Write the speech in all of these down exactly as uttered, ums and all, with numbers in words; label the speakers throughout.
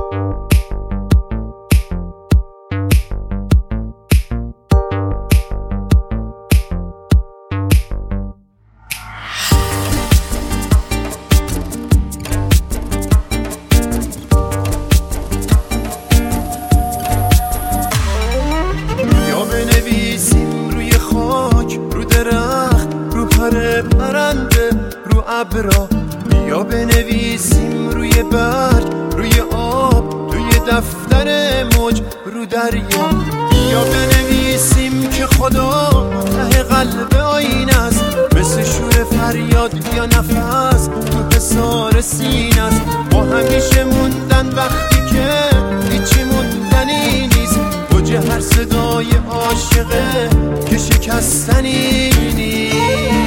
Speaker 1: ابرا بیا بنویسیم روی برگ، روی آب، توی دفتر موج، رو دریا. بیا بنویسیم که خدا ته قلب آینه است، مثل شور فریاد یا نفس تو حصار سینه است. ما همیشه موندن وقتی که هیچی موندنی نیست، اوج هر صدای عاشقه که شکستنی نیست.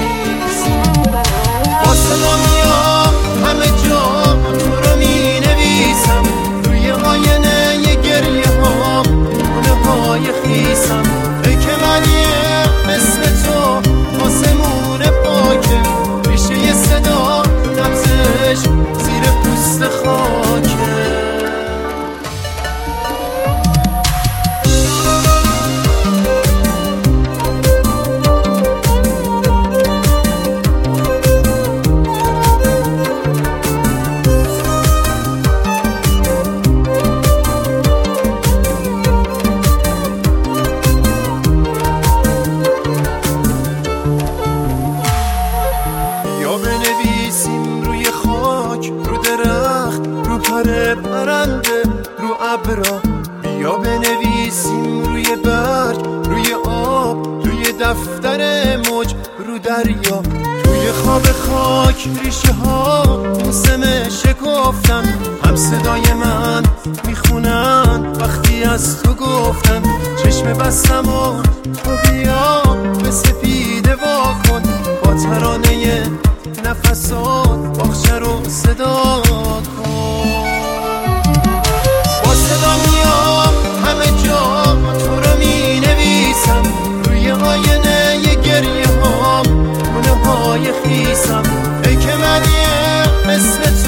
Speaker 1: واسه دنیا همه جا تو رو می نویسم، روی آینه ی گریه ها خونه های خیسم. ای که منیم اسم تو آسمون پاکه، ریشه ی صدا نبزش زیر پوست خاکه. پرنده رو ابرا بیا بنویسیم روی برگ، روی آب، توی دفتر موج، رو دریا. توی خواب خاک ریشه ها موسم شکفتن، هم صدای من میخونن وقتی از تو گفتن. چشم بستم و تو بیا به سپیده واکن، با ترانه نفسات باغچه رو صدا کن. دنیا همه جا تو رو می نویسم، روی آینه ی گریه ها خونه های خیسم. ای که منیم اسم